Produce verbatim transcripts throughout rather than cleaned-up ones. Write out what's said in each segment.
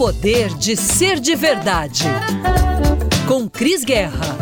poder de ser de verdade. Com Cris Guerra.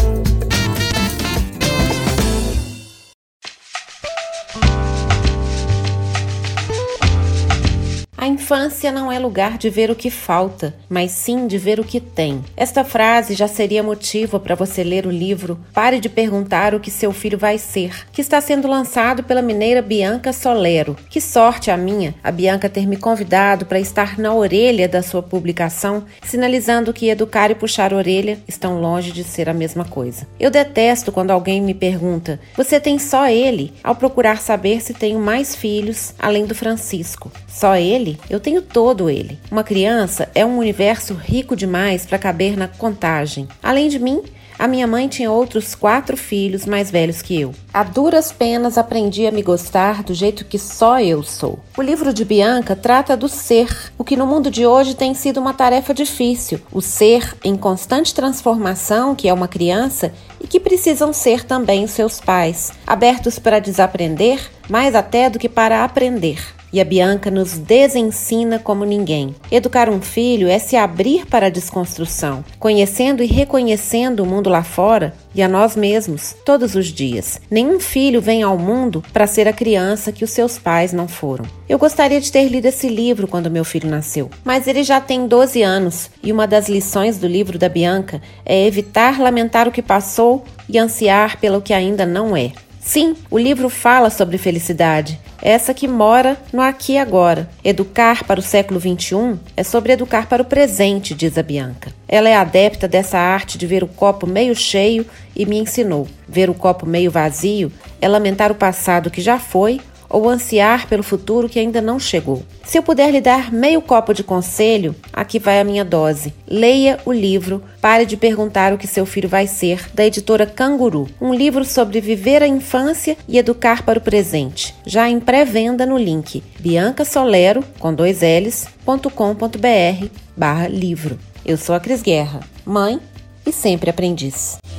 A infância não é lugar de ver o que falta, mas sim de ver o que tem. Esta frase já seria motivo para você ler o livro Pare de Perguntar o que Seu Filho Vai Ser, que está sendo lançado pela mineira Bianca Solero. Que sorte a minha, a Bianca ter me convidado para estar na orelha da sua publicação, sinalizando que educar e puxar a orelha estão longe de ser a mesma coisa. Eu detesto quando alguém me pergunta: você tem só ele? Ao procurar saber se tenho mais filhos, além do Francisco. Só ele? Eu tenho todo ele. Uma criança é um universo rico demais para caber na contagem. Além de mim, a minha mãe tinha outros quatro filhos mais velhos que eu. A duras penas aprendi a me gostar do jeito que só eu sou. O livro de Bianca trata do ser, o que no mundo de hoje tem sido uma tarefa difícil. O ser em constante transformação, que é uma criança, e que precisam ser também os seus pais, abertos para desaprender, mais até do que para aprender. E a Bianca nos desensina como ninguém. Educar um filho é se abrir para a desconstrução, conhecendo e reconhecendo o mundo lá fora e a nós mesmos, todos os dias. Nenhum filho vem ao mundo para ser a criança que os seus pais não foram. Eu gostaria de ter lido esse livro quando meu filho nasceu, mas ele já tem doze anos e uma das lições do livro da Bianca é evitar lamentar o que passou e ansiar pelo que ainda não é. Sim, o livro fala sobre felicidade, essa que mora no aqui e agora. Educar para o século vinte e um é sobre educar para o presente, diz a Bianca. Ela é adepta dessa arte de ver o copo meio cheio e me ensinou. Ver o copo meio vazio é lamentar o passado que já foi ou ansiar pelo futuro que ainda não chegou. Se eu puder lhe dar meio copo de conselho, aqui vai a minha dose. Leia o livro Pare de Perguntar o que Seu Filho Vai Ser, da editora Canguru. Um livro sobre viver a infância e educar para o presente. Já em pré-venda no link biancasolero, com dois L's, ponto com ponto br barra livro. Eu sou a Cris Guerra, mãe e sempre aprendiz.